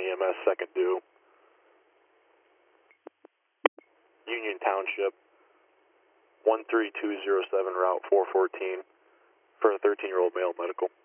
EMS second due. Union Township, 13207 Route 414 for a 13-year-old male medical.